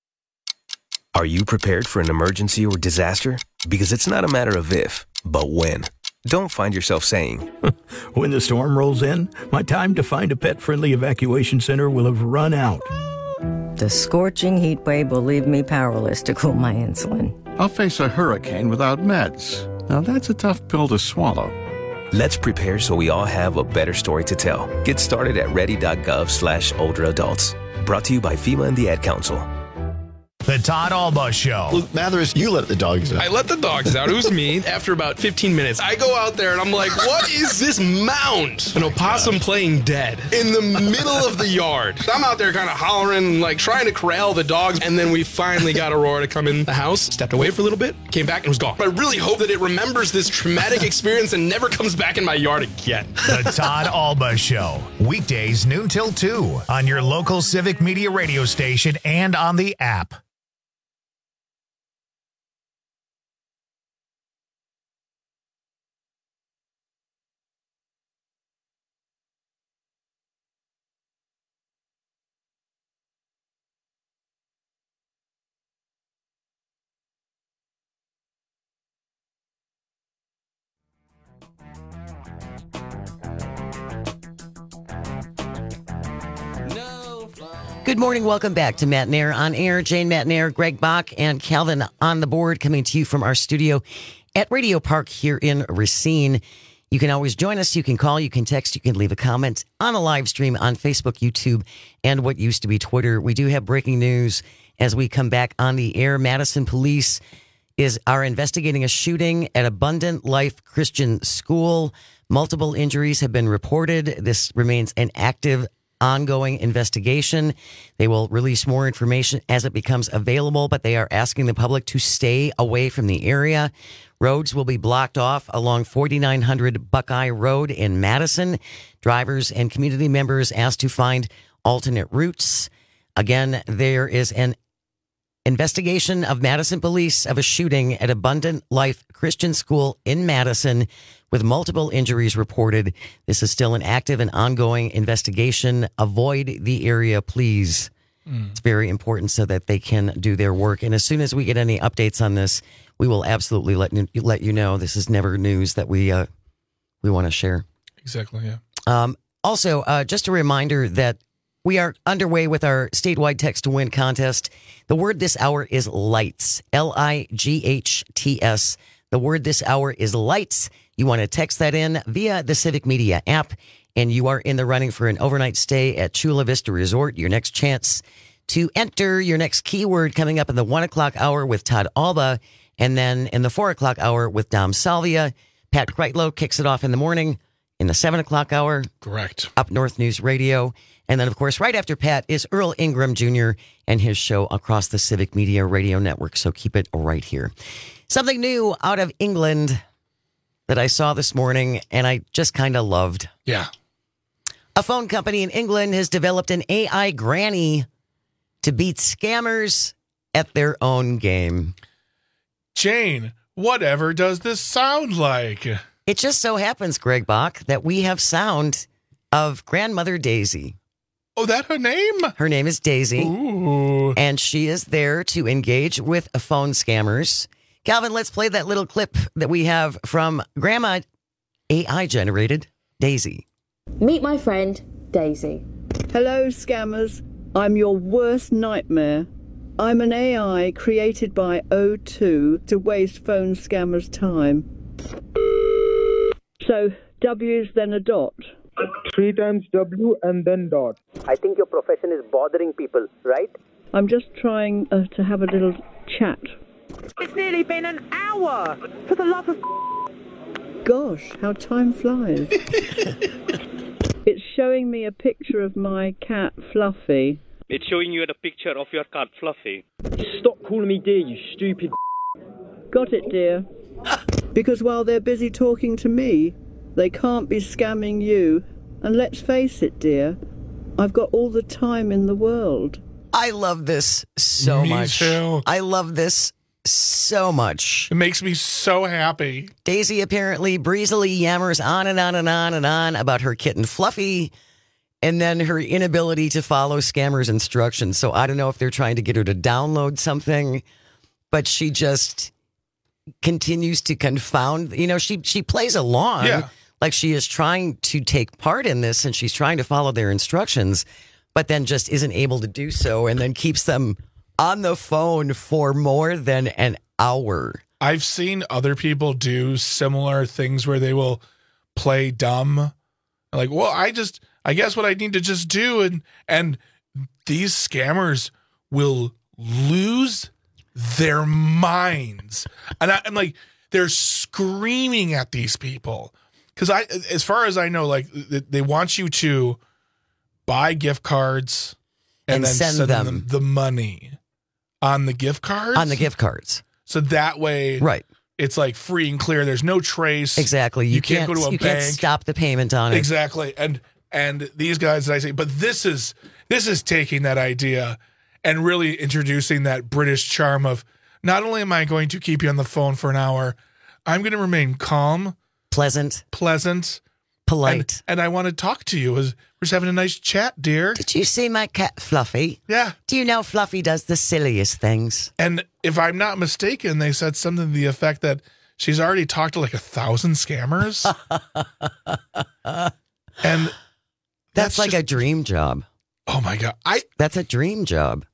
Are you prepared for an emergency or disaster? Because it's not a matter of if, but when. Don't find yourself saying, when the storm rolls in, my time to find a pet-friendly evacuation center will have run out. The scorching heat wave will leave me powerless to cool my insulin. I'll face a hurricane without meds. Now that's a tough pill to swallow. Let's prepare so we all have a better story to tell. Get started at ready.gov/older adults. Brought to you by FEMA and the Ad Council. The Todd Alba Show. Luke Mathers, you let the dogs out. I let the dogs out. It was me. After about 15 minutes, I go out there and I'm like, what is this mound? An opossum playing dead in the middle of the yard. I'm out there kind of hollering, like trying to corral the dogs. And then we finally got Aurora to come in the house, stepped away for a little bit, came back and was gone. I really hope that it remembers this traumatic experience and never comes back in my yard again. The Todd Alba Show. Weekdays noon till 2 on your local Civic Media radio station and on the app. No phone. Good morning. Welcome back to Matt Nair on Air. Jane Matt Nair, Greg Bach, and Calvin on the board, coming to you from our studio at Radio Park here in Racine. You can always join us. You can call, you can text, you can leave a comment on a live stream on Facebook, YouTube, and what used to be Twitter. We do have breaking news as we come back on the air. Madison police are investigating a shooting at Abundant Life Christian School. Multiple injuries have been reported. This remains an active, ongoing investigation. They will release more information as it becomes available, but they are asking the public to stay away from the area. Roads will be blocked off along 4900 Buckeye Road in Madison. Drivers and community members asked to find alternate routes. Again, there is an investigation of Madison police of a shooting at Abundant Life Christian School in Madison with multiple injuries reported. This is still an active and ongoing investigation. Avoid the area, please. It's very important so that they can do their work. And as soon as we get any updates on this, we will absolutely let you know. This is never news that we want to share. Exactly, yeah. Also, just a reminder that we are underway with our statewide text to win contest. The word this hour is lights. LIGHTS. The word this hour is lights. You want to text that in via the Civic Media app, and you are in the running for an overnight stay at Chula Vista Resort. Your next chance to enter your next keyword coming up in the 1 o'clock hour with Todd Alba, and then in the 4 o'clock hour with Dom Salvia. Pat Kreitlow kicks it off in the morning in the 7 o'clock hour. Correct. Up North News Radio. And then, of course, right after Pat is Earl Ingram Jr. and his show across the Civic Media Radio Network. So keep it right here. Something new out of England that I saw this morning and I just kind of loved. Yeah. A phone company in England has developed an AI granny to beat scammers at their own game. Jane, whatever does this sound like? It just so happens, Greg Bach, that we have sound of Grandmother Daisy. Oh, that her name? Her name is Daisy. Ooh. And she is there to engage with phone scammers. Calvin, let's play that little clip that we have from Grandma AI-generated Daisy. Meet my friend, Daisy. Hello, scammers. I'm your worst nightmare. I'm an AI created by O2 to waste phone scammers' time. So, W's then a dot. 3 times W and then dot. I think your profession is bothering people, right? I'm just trying to have a little chat. It's nearly been an hour! For the love of... Gosh, how time flies. It's showing me a picture of my cat, Fluffy. It's showing you a picture of your cat, Fluffy. Stop calling me dear, you stupid... Got it, dear. Because while they're busy talking to me, they can't be scamming you. And let's face it, dear, I've got all the time in the world. I love this so Me much. too. I love this so much. It makes me so happy. Daisy apparently breezily yammers on and on and on and on about her kitten Fluffy and then her inability to follow scammers' instructions. So I don't know if they're trying to get her to download something, but she just continues to confound. You know, she plays along. Yeah. Like she is trying to take part in this and she's trying to follow their instructions, but then just isn't able to do so and then keeps them on the phone for more than an hour. I've seen other people do similar things where they will play dumb. Like, well, I guess what I need to just do. And these scammers will lose their minds. And I'm like, they're screaming at these people. Because as far as I know, like they want you to buy gift cards and then send them the money on the gift cards. On the gift cards. So that way, right, it's like free and clear. There's no trace. Exactly. You can't go to a bank. Can't stop the payment on it. Exactly. And these guys that I say, but this is taking that idea and really introducing that British charm of not only am I going to keep you on the phone for an hour, I'm going to remain calm. Pleasant, polite, and I want to talk to you. We're just having a nice chat, dear. Did you see my cat Fluffy? Yeah. Do you know Fluffy does the silliest things? And if I'm not mistaken, they said something to the effect that she's already talked to like 1,000 scammers, and that's like a dream job. Oh my God. That's a dream job.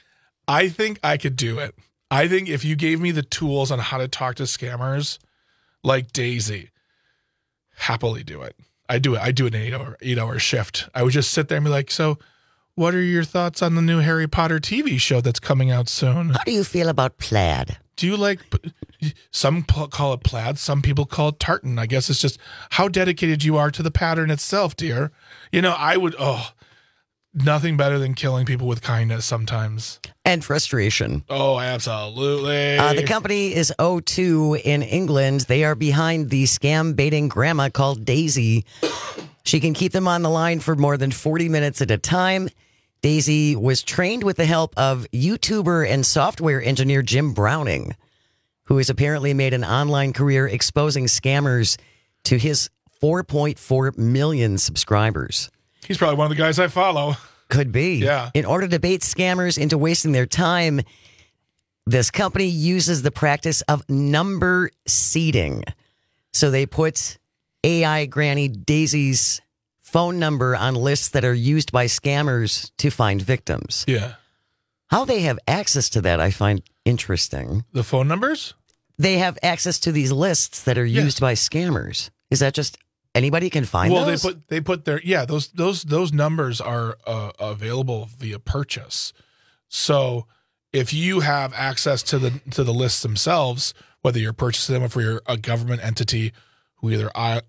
I think I could do it. I think if you gave me the tools on how to talk to scammers like Daisy, happily do it. I do an 8-hour shift. I would just sit there and be like, so what are your thoughts on the new Harry Potter TV show that's coming out soon? How do you feel about plaid? Do you like, some call it plaid, some people call it tartan. I guess it's just how dedicated you are to the pattern itself, dear. I would, nothing better than killing people with kindness sometimes. And frustration. Oh, absolutely. The company is O2 in England. They are behind the scam baiting grandma called Daisy. She can keep them on the line for more than 40 minutes at a time. Daisy was trained with the help of YouTuber and software engineer Jim Browning, who has apparently made an online career exposing scammers to his 4.4 million subscribers. He's probably one of the guys I follow. Could be. Yeah. In order to bait scammers into wasting their time, this company uses the practice of number seeding. So they put AI Granny Daisy's phone number on lists that are used by scammers to find victims. Yeah. How they have access to that, I find interesting. The phone numbers? They have access to these lists that are used by scammers. Is that just anybody can find those? Well, they put their those numbers are available via purchase. So if you have access to the lists themselves, whether you're purchasing them or if you're a government entity who either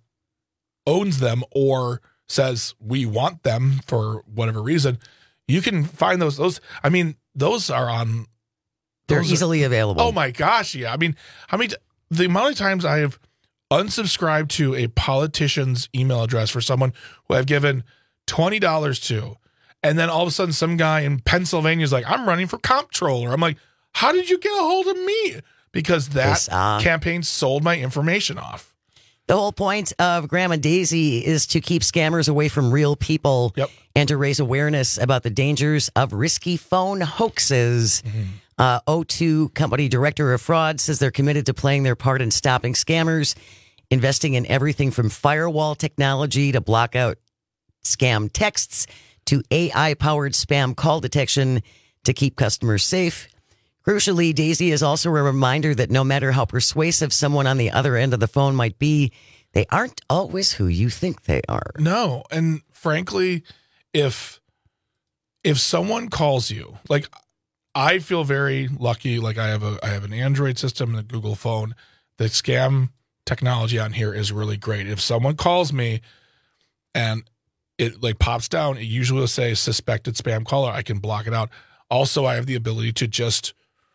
owns them or says we want them for whatever reason, you can find those. Those are on. They're easily available. Oh my gosh, yeah. I mean, the amount of times I have unsubscribed to a politician's email address for someone who I've given $20 to, and then all of a sudden some guy in Pennsylvania is like, I'm running for comptroller. I'm like, how did you get a hold of me? Because that campaign sold my information off. The whole point of Grandma Daisy is to keep scammers away from real people and to raise awareness about the dangers of risky phone hoaxes. O2 company director of fraud says they're committed to playing their part in stopping scammers, investing in everything from firewall technology to block out scam texts to AI-powered spam call detection to keep customers safe. Crucially, Daisy is also a reminder that no matter how persuasive someone on the other end of the phone might be, they aren't always who you think they are. No, and frankly, if someone calls you, like I feel very lucky, like I have an Android system and a Google phone. The scam technology on here is really great. If someone calls me and it like pops down, it usually will say suspected spam caller. I can block it out. Also, I have the ability to just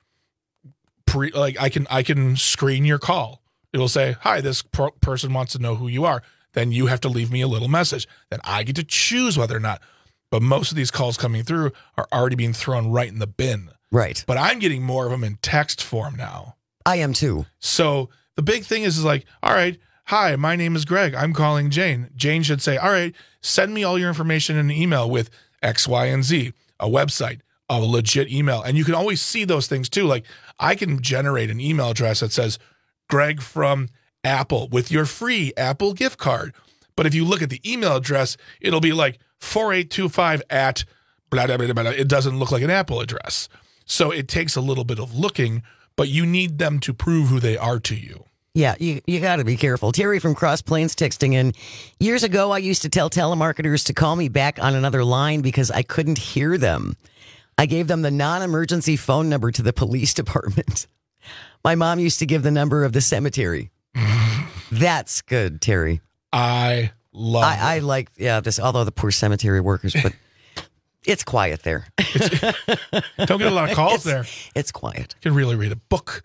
I can screen your call. It will say, hi, this person wants to know who you are. Then you have to leave me a little message. Then I get to choose whether or not. But most of these calls coming through are already being thrown right in the bin. Right. But I'm getting more of them in text form now. I am too. So the big thing is like, all right, hi, my name is Greg. I'm calling Jane. Jane should say, all right, send me all your information in an email with X, Y, and Z, a website, a legit email. And you can always see those things too. Like I can generate an email address that says Greg from Apple with your free Apple gift card. But if you look at the email address, it'll be like 4825 at blah, blah, blah, blah. It doesn't look like an Apple address. So it takes a little bit of looking, but you need them to prove who they are to you. Yeah, you got to be careful. Terry from Cross Plains texting in, years ago, I used to tell telemarketers to call me back on another line because I couldn't hear them. I gave them the non-emergency phone number to the police department. My mom used to give the number of the cemetery. That's good, Terry. I like this, although the poor cemetery workers, but it's quiet there. Don't get a lot of calls there. It's quiet. You can really read a book.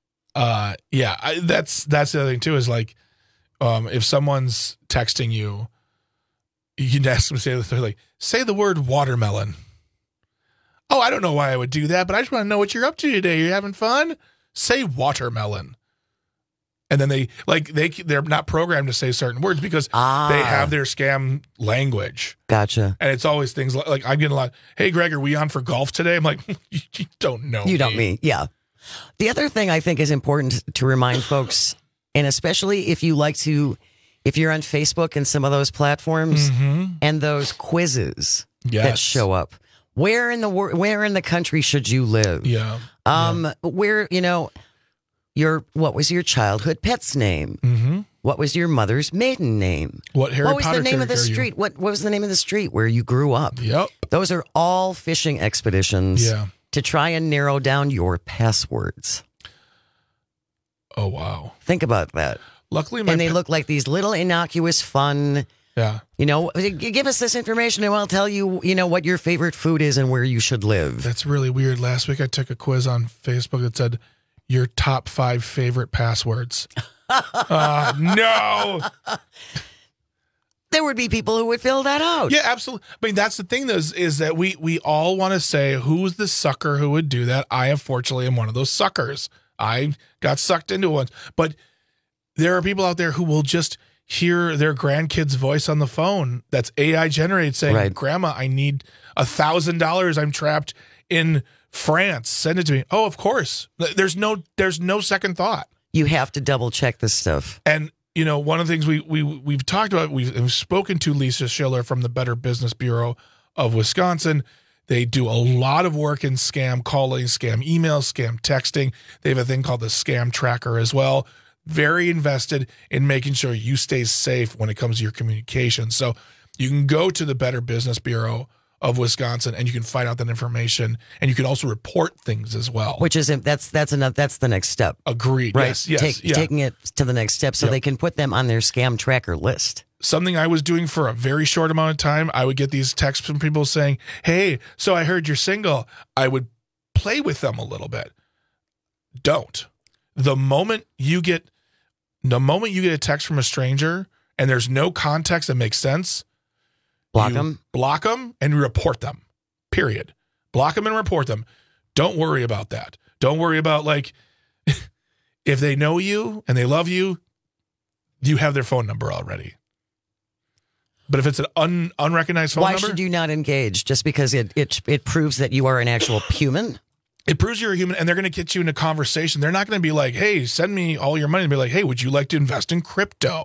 That's the other thing too, is like, if someone's texting you, you can ask them to say the word watermelon. Oh, I don't know why I would do that, but I just want to know what you're up to today. You're having fun? Say watermelon. And then they're not programmed to say certain words because they have their scam language. Gotcha. And it's always things like I'm getting a lot, hey, Greg, are we on for golf today? I'm like, you don't know me. You don't me. Yeah. The other thing I think is important to remind folks, and especially if you're on Facebook and some of those platforms and those quizzes Yes. that show up. Where in the country should you live? Yeah. Where, what was your childhood pet's name? Mm-hmm. What was your mother's maiden name? What Harry was Potter the name of the character are you? street? What was the name of the street where you grew up? Yep. Those are all phishing expeditions to try and narrow down your passwords. Oh, wow. Think about that. Luckily, they look like these little innocuous, fun. Yeah. Give us this information and I'll tell you, what your favorite food is and where you should live. That's really weird. Last week I took a quiz on Facebook that said your top 5 favorite passwords. No. There would be people who would fill that out. Yeah, absolutely. I mean, that's the thing, though, is that we all want to say, who's the sucker who would do that? I, unfortunately, am one of those suckers. I got sucked into one. But there are people out there who will just hear their grandkid's voice on the phone that's AI generated saying, Grandma, I need $1,000. I'm trapped in France. Send it to me. Oh, of course. There's no second thought. You have to double check this stuff. And one of the things we've talked about, we've spoken to Lisa Schiller from the Better Business Bureau of Wisconsin. They do a lot of work in scam calling, scam email, scam texting. They have a thing called the Scam Tracker as well. Very invested in making sure you stay safe when it comes to your communication. So you can go to the Better Business Bureau of Wisconsin and you can find out that information, and you can also report things as well. Which is that's the next step. Agreed. Right. Yes. Taking it to the next step so they can put them on their scam tracker list. Something I was doing for a very short amount of time, I would get these texts from people saying, "Hey, so I heard you're single." I would play with them a little bit. Don't. The moment you get a text from a stranger and there's no context that makes sense, block them and report them, period. Block them and report them. Don't worry about that. Don't worry about, if they know you and they love you, you have their phone number already. But if it's an unrecognized phone number. Why should you not engage? Just because it proves that you are an actual human? It proves you're a human, and they're going to get you in a conversation. They're not going to be like, hey, send me all your money. And be like, hey, would you like to invest in crypto?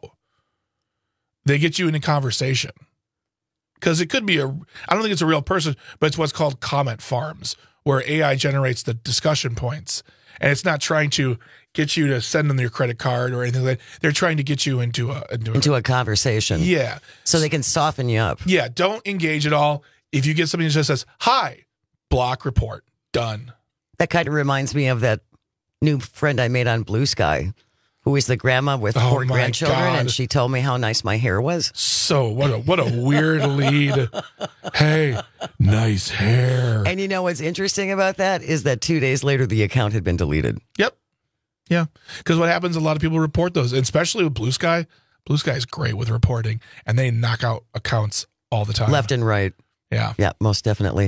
They get you in a conversation. Because it could be I don't think it's a real person, but it's what's called comment farms, where AI generates the discussion points. And it's not trying to get you to send them your credit card or anything like that. They're trying to get you into a conversation. Yeah. So they can soften you up. Yeah. Don't engage at all. If you get somebody that just says, hi, block, report, done. That kind of reminds me of that new friend I made on Blue Sky, who is the grandma with 4 grandchildren, and she told me how nice my hair was. So what a weird lead. Hey, nice hair. And you know what's interesting about that is that 2 days later the account had been deleted. Yep. Yeah. Because what happens, a lot of people report those, especially with Blue Sky. Blue Sky is great with reporting, and they knock out accounts all the time. Left and right. Yeah. Yeah, most definitely.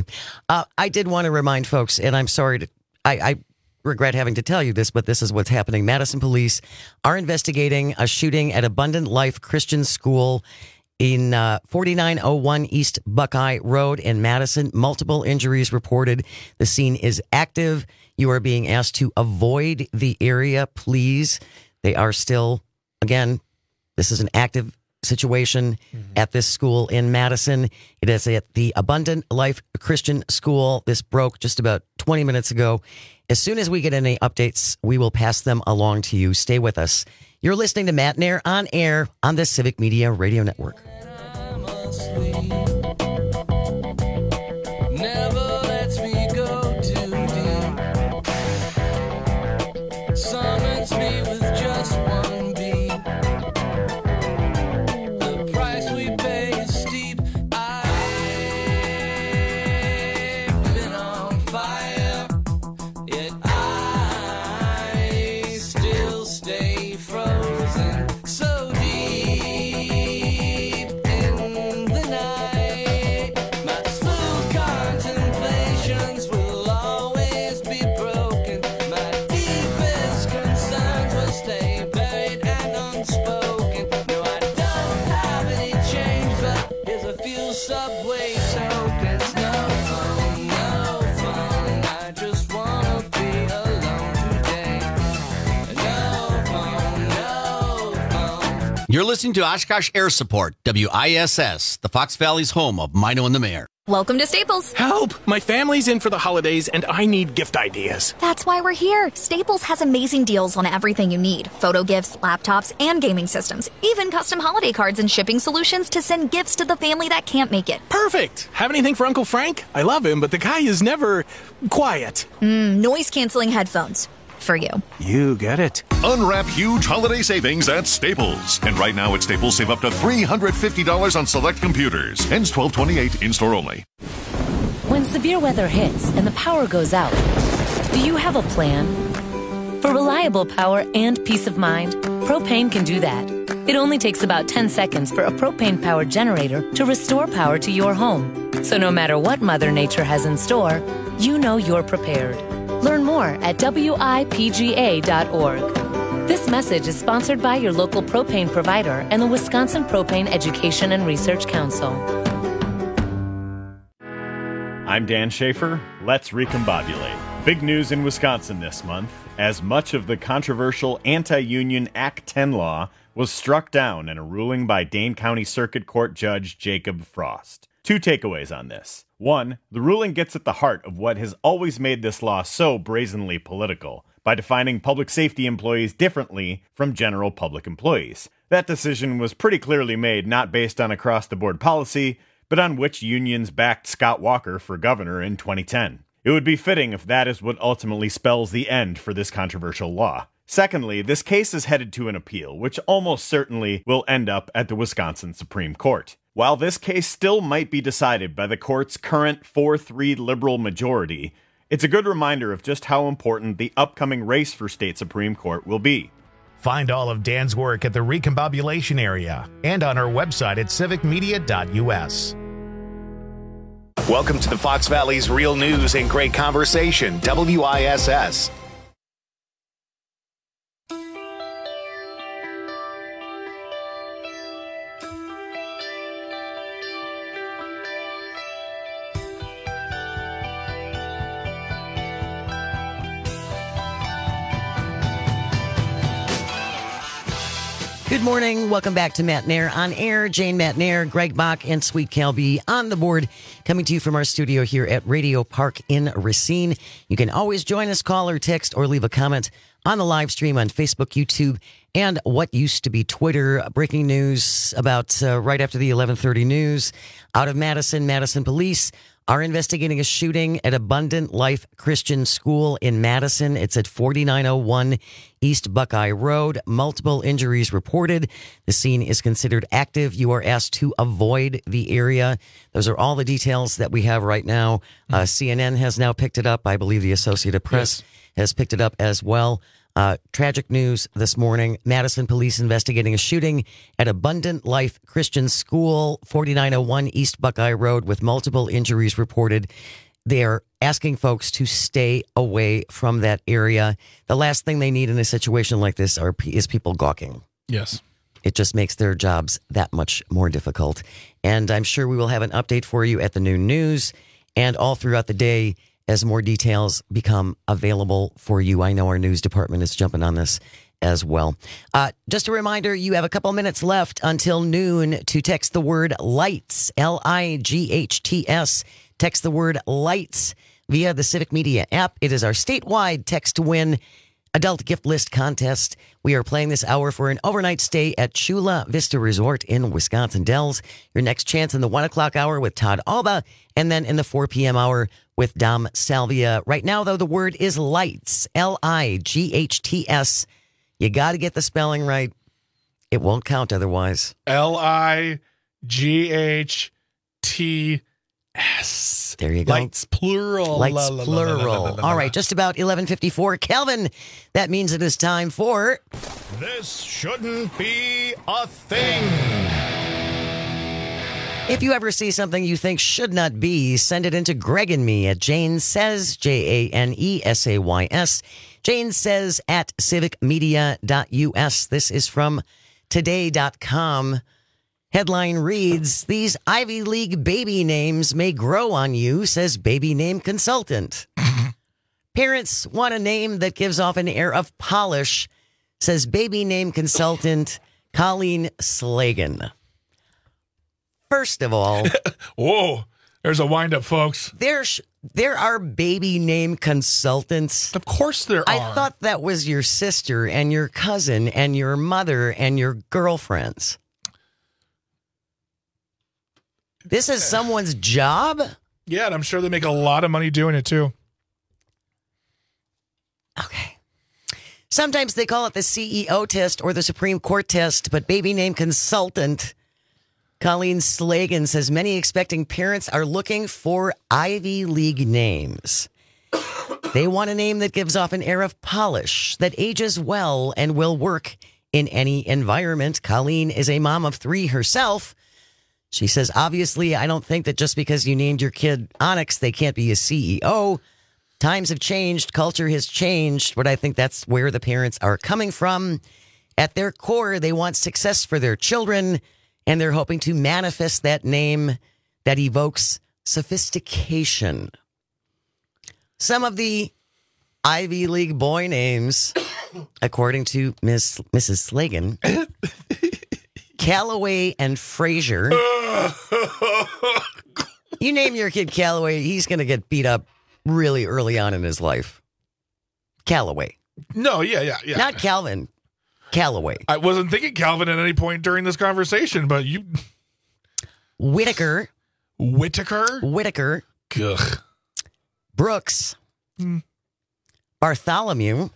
I did want to remind folks, and I'm sorry I regret having to tell you this, but this is what's happening. Madison police are investigating a shooting at Abundant Life Christian School in 4901 East Buckeye Road in Madison. Multiple injuries reported. The scene is active. You are being asked to avoid the area, please. They are still, again, this is an active situation at this school in Madison. It is at the Abundant Life Christian School. This broke just about 20 minutes ago. As soon as we get any updates, we will pass them along to you. Stay with us. You're listening to Matt Nair on air on the Civic Media Radio Network. You're listening to Oshkosh Air Support, WISS, the Fox Valley's home of Mino and the Mayor. Welcome to Staples. Help! My family's in for the holidays and I need gift ideas. That's why we're here. Staples has amazing deals on everything you need. Photo gifts, laptops, and gaming systems. Even custom holiday cards and shipping solutions to send gifts to the family that can't make it. Perfect! Have anything for Uncle Frank? I love him, but the guy is never quiet. Noise-canceling headphones. For you. You get it. Unwrap huge holiday savings at Staples. And right now at Staples, save up to $350 on select computers. Ends 12/28, in-store only. When severe weather hits and the power goes out, do you have a plan? For reliable power and peace of mind, Propane can do that. It only takes about 10 seconds for a propane-powered generator to restore power to your home. So no matter what Mother Nature has in store, you know you're prepared. Learn more at WIPGA.org. This message is sponsored by your local propane provider and the Wisconsin Propane Education and Research Council. I'm Dan Schaefer. Let's recombobulate. Big news in Wisconsin this month, as much of the controversial anti-union Act 10 law was struck down in a ruling by Dane County Circuit Court Judge Jacob Frost. Two takeaways on this. One, the ruling gets at the heart of what has always made this law so brazenly political, by defining public safety employees differently from general public employees. That decision was pretty clearly made not based on across-the-board policy, but on which unions backed Scott Walker for governor in 2010. It would be fitting if that is what ultimately spells the end for this controversial law. Secondly, this case is headed to an appeal, which almost certainly will end up at the Wisconsin Supreme Court. While this case still might be decided by the court's current 4-3 liberal majority, it's a good reminder of just how important the upcoming race for state Supreme Court will be. Find all of Dan's work at the Recombobulation area and on our website at civicmedia.us. Welcome to the Fox Valley's Real News and Great Conversation, WISS. Good morning. Welcome back to Matt Nair on Air. Jane Matt Nair, Greg Bach, and Sweet Calby on the board, coming to you from our studio here at Radio Park in Racine. You can always join us, call or text, or leave a comment on the live stream on Facebook, YouTube, and what used to be Twitter. Breaking news about right after the 11:30 news out of Madison. Madison police are investigating a shooting at Abundant Life Christian School in Madison. It's at 4901 East Buckeye Road. Multiple injuries reported. The scene is considered active. You are asked to avoid the area. Those are all the details that we have right now. CNN has now picked it up. I believe the Associated Press has picked it up as well. Tragic news this morning. Madison police investigating a shooting at Abundant Life Christian School, 4901 East Buckeye Road, with multiple injuries reported. They're asking folks to stay away from that area. The last thing they need in a situation like this is people gawking. Yes. It just makes their jobs that much more difficult. And I'm sure we will have an update for you at the noon news and all throughout the day as more details become available for you. I know our news department is jumping on this as well. Just a reminder, you have a couple minutes left until noon to text the word LIGHTS, LIGHTS. Text the word LIGHTS via the Civic Media app. It is our statewide text to win adult gift list contest. We are playing this hour for an overnight stay at Chula Vista Resort in Wisconsin Dells. Your next chance in the 1 o'clock hour with Todd Alba, and then in the 4 p.m. hour with Dom Salvia. Right now, though, the word is LIGHTS, LIGHTS. You got to get the spelling right. It won't count otherwise. LIGHTS. There you go. Lights plural. Lights plural. All right, just about 11:54. Kelvin, that means it is time for... This shouldn't be a thing. If you ever see something you think should not be, send it into Greg and me at Jane Says, JANESAYS. Jane Says at civicmedia.us. This is from today.com. Headline reads, "These Ivy League baby names may grow on you," says baby name consultant. "Parents want a name that gives off an air of polish," says baby name consultant Colleen Slagan. First of all... Whoa, There's a wind-up, folks. There are baby name consultants. Of course there are. I thought that was your sister and your cousin and your mother and your girlfriends. This is someone's job? Yeah, and I'm sure they make a lot of money doing it, too. Okay. Sometimes they call it the CEO test or the Supreme Court test, but baby name consultant Colleen Slagan says many expecting parents are looking for Ivy League names. They want a name that gives off an air of polish, that ages well and will work in any environment. Colleen is a mom of 3 herself. She says, obviously, I don't think that just because you named your kid Onyx, they can't be a CEO. Times have changed. Culture has changed. But I think that's where the parents are coming from. At their core, they want success for their children, and they're hoping to manifest that name that evokes sophistication. Some of the Ivy League boy names, according to Mrs. Slagan, Callaway and Frazier. You name your kid Callaway, he's going to get beat up really early on in his life. Callaway. No, yeah. Not Calvin. Callaway. I wasn't thinking Calvin at any point during this conversation, but you... Whitaker. Ugh. Brooks. Bartholomew.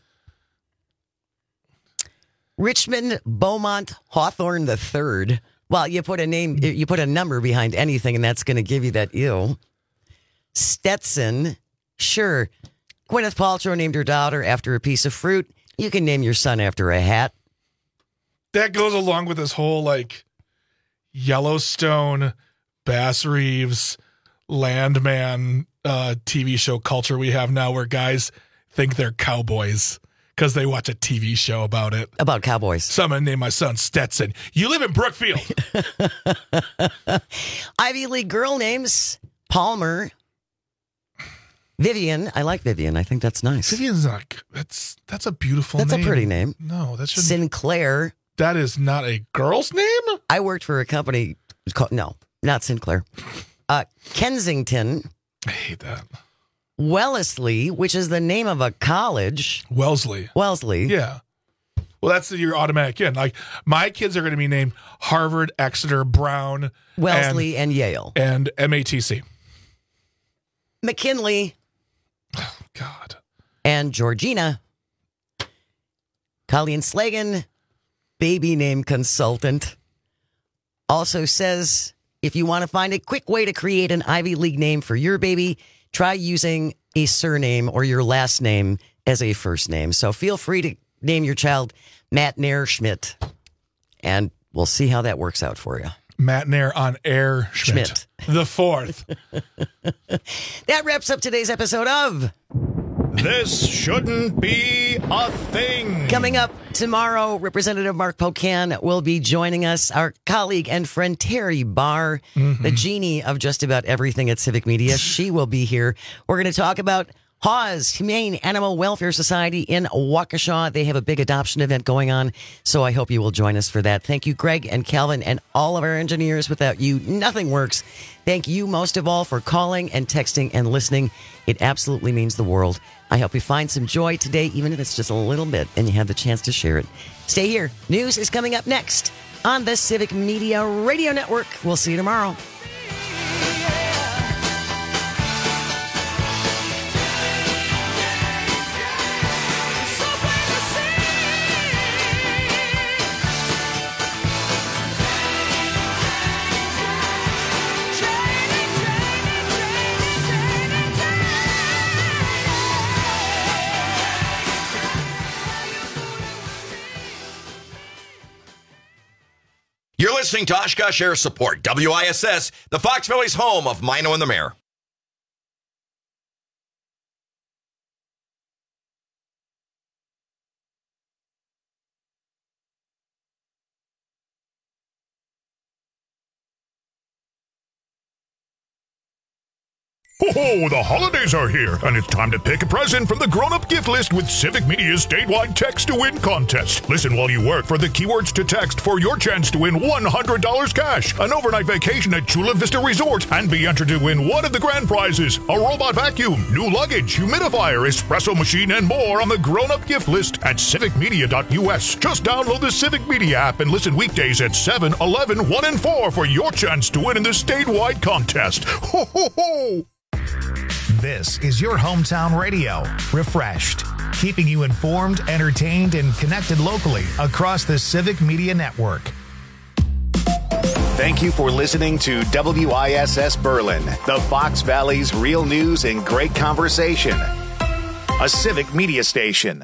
Richmond Beaumont Hawthorne III. Well, you put a number behind anything, and that's going to give you that ew. Stetson. Sure. Gwyneth Paltrow named her daughter after a piece of fruit. You can name your son after a hat. That goes along with this whole, Yellowstone, Bass Reeves, Landman TV show culture we have now where guys think they're cowboys because they watch a TV show about it. About cowboys. Someone named my son Stetson. You live in Brookfield. Ivy League girl names. Palmer. Vivian. I like Vivian. I think that's nice. Vivian's not... That's a beautiful name. That's a pretty name. No, that shouldn't... Sinclair. That is not a girl's name? I worked for a company called... No, not Sinclair. Kensington. I hate that. Wellesley, which is the name of a college. Wellesley. Yeah. Well, that's your automatic in. My kids are going to be named Harvard, Exeter, Brown, Wellesley, and Yale. And MATC. McKinley. Oh, God. And Georgina. Colleen Slagan, baby name consultant, also says if you want to find a quick way to create an Ivy League name for your baby, try using a surname or your last name as a first name. So feel free to name your child Matt Nair Schmidt, and we'll see how that works out for you. Matt Nair on Air Schmidt. The 4th. That wraps up today's episode of This Shouldn't Be a Thing. Coming up tomorrow, Representative Mark Pocan will be joining us. Our colleague and friend Terry Barr, the genie of just about everything at Civic Media. She will be here. We're going to talk about HAWS, Humane Animal Welfare Society in Waukesha. They have a big adoption event going on, so I hope you will join us for that. Thank you, Greg and Calvin, and all of our engineers. Without you, nothing works. Thank you most of all for calling and texting and listening. It absolutely means the world. I hope you find some joy today, even if it's just a little bit, and you have the chance to share it. Stay here. News is coming up next on the Civic Media Radio Network. We'll see you tomorrow. You're listening to Oshkosh Air Support, WISS, the Fox Valley's home of Mino and the Mayor. Oh, the holidays are here, and it's time to pick a present from the grown-up gift list with Civic Media's statewide text-to-win contest. Listen while you work for the keywords to text for your chance to win $100 cash, an overnight vacation at Chula Vista Resort, and be entered to win one of the grand prizes, a robot vacuum, new luggage, humidifier, espresso machine, and more on the grown-up gift list at civicmedia.us. Just download the Civic Media app and listen weekdays at 7, 11, 1, and 4 for your chance to win in the statewide contest. Ho, ho, ho! This is your hometown radio, refreshed, keeping you informed, entertained, and connected locally across the Civic Media Network. Thank you for listening to WISS Berlin, the Fox Valley's real news and great conversation. A Civic Media station.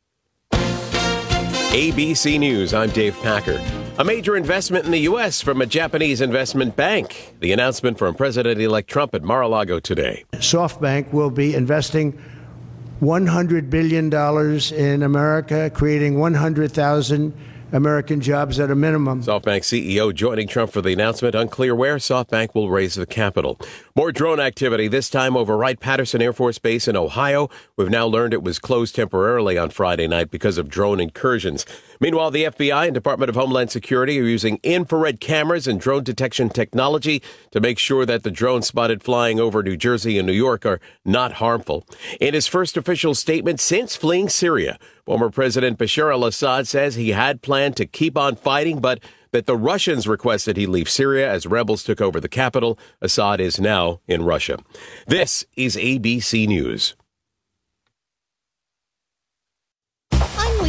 ABC News, I'm Dave Packer. A major investment in the U.S. from a Japanese investment bank. The announcement from President-elect Trump at Mar-a-Lago today. SoftBank will be investing $100 billion in America, creating 100,000 American jobs at a minimum. SoftBank CEO joining Trump for the announcement. Unclear where SoftBank will raise the capital. More drone activity, this time over Wright-Patterson Air Force Base in Ohio. We've now learned it was closed temporarily on Friday night because of drone incursions. Meanwhile, the FBI and Department of Homeland Security are using infrared cameras and drone detection technology to make sure that the drones spotted flying over New Jersey and New York are not harmful. In his first official statement since fleeing Syria, former President Bashar al-Assad says he had planned to keep on fighting, but that the Russians requested he leave Syria as rebels took over the capital. Assad is now in Russia. This is ABC News.